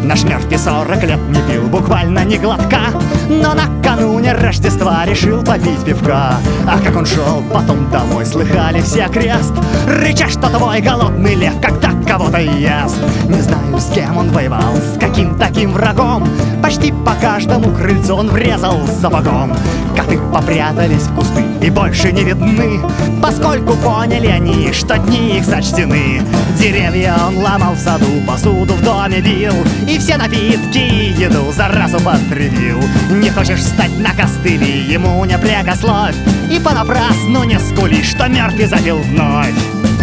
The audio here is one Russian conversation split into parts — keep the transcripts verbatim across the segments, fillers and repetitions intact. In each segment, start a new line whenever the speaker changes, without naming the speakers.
Наш Мерфи сорок лет не пил, буквально ни глотка, но накануне Рождества решил попить пивка. А как он шел потом домой, слыхали все крест, рыча, что твой голодный лев когда кого-то ест. Не знаю, с кем он воевал, с каким таким врагом, почти по каждому крыльцу он врезал сапогом. Коты попрятались в кусты и больше не видны, поскольку поняли они, что дни их сочтены. Деревья он ломал в саду, посуду в доме бил, и все напитки и еду за раз употребил. Не хочешь встать на костыли, ему не прекословь, и понапрасну не скули, что Мерфи запил вновь.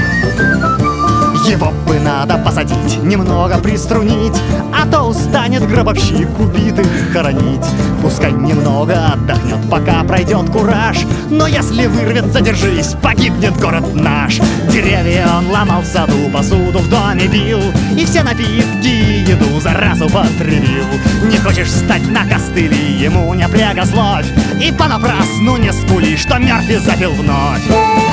Его бы надо посадить, немного приструнить, а то устанет гробовщик убитых хоронить. Пускай немного отдохнет, пока пройдет кураж, но если вырвется, держись, погибнет город наш. Деревья он ломал в саду, посуду в доме бил, и все напитки и еду за раз употребил. Не хочешь встать на костыли, ему не прекословь, и понапрасну не скули, что Мерфи запил вновь.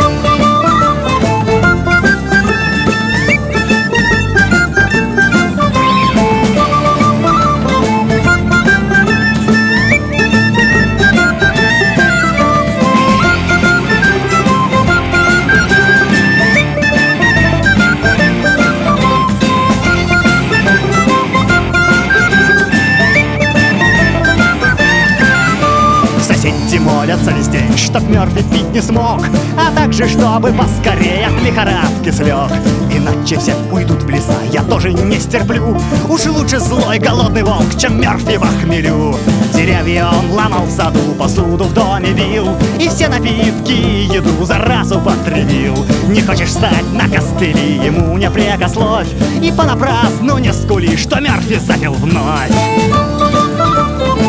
Соседи молятся весь день, чтоб Мерфи пить не смог, а также чтобы поскорее от лихорадки слег. Иначе все уйдут в леса, я тоже не стерплю. Уж лучше злой голодный волк, чем Мерфи в охмелю. Деревья он ломал в саду, посуду в доме бил, и все напитки и еду за раз употребил. Не хочешь встать на костыли, ему не прекословь, и понапрасну не скули, что Мерфи запил вновь.